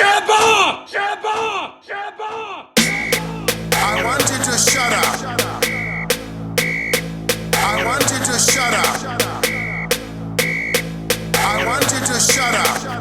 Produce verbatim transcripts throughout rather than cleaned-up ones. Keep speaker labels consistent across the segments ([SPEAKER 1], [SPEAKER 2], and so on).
[SPEAKER 1] Shabba! Shabba! Shabba!
[SPEAKER 2] I want you to shut up. I want you to shut up. I want you to shut up.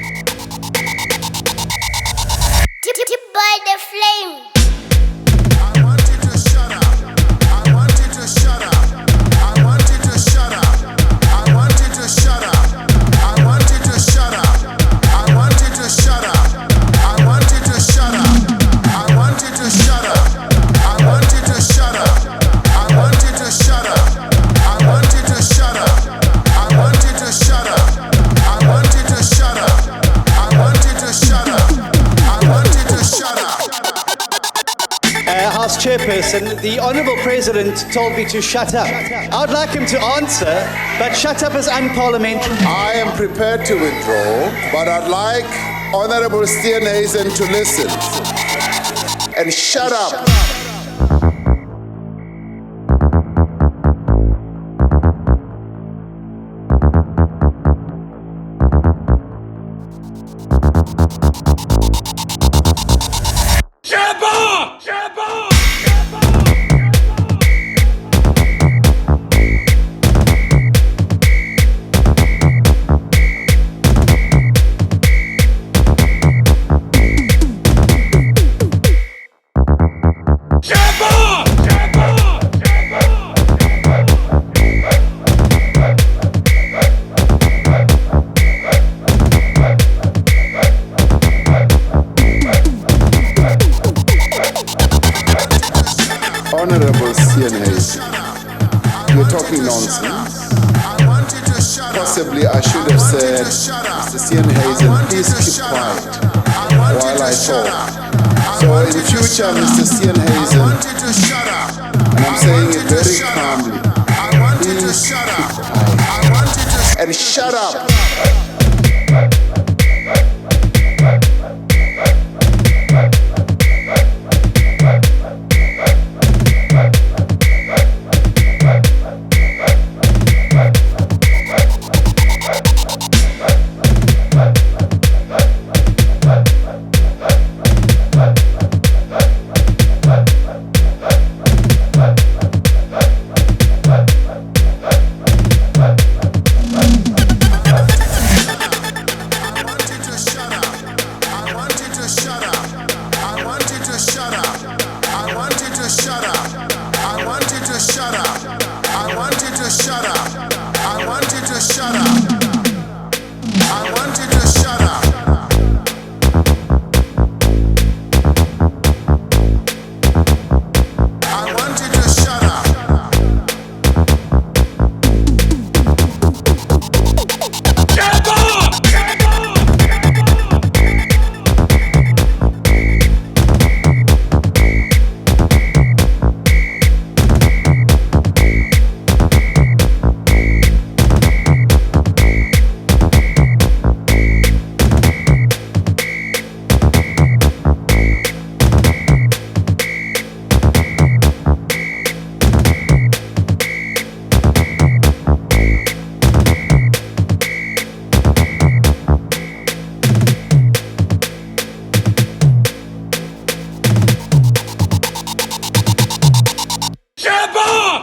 [SPEAKER 3] Tip, tip by the flame.
[SPEAKER 2] I want you to shut up. I want you to shut up. I want you to shut up. I want you to shut up. I want you to shut up. I want you to shut up. I want you to shut up. I want you to shut up. I want you to shut up. I want you to shut up. I want you to shut up. I want you to shut up. I want you to shut up. I want you to shut up. I want you to shut up.
[SPEAKER 4] Uh, House Chairperson, the Honourable President told me to shut up. I'd like him to answer, but shut up is unparliamentary.
[SPEAKER 2] I am prepared to withdraw, but I'd like Honorable Steenhuisen to listen and shut up.
[SPEAKER 1] Shabba! Shabba! Shabba!
[SPEAKER 2] Honorable Steenhuisen, you're talking nonsense. Possibly I should have said, Mister Steenhuisen, please keep quiet while I talk. So in the future, Mister Steenhuisen, and I'm saying it very calmly, please keep quiet and shut up.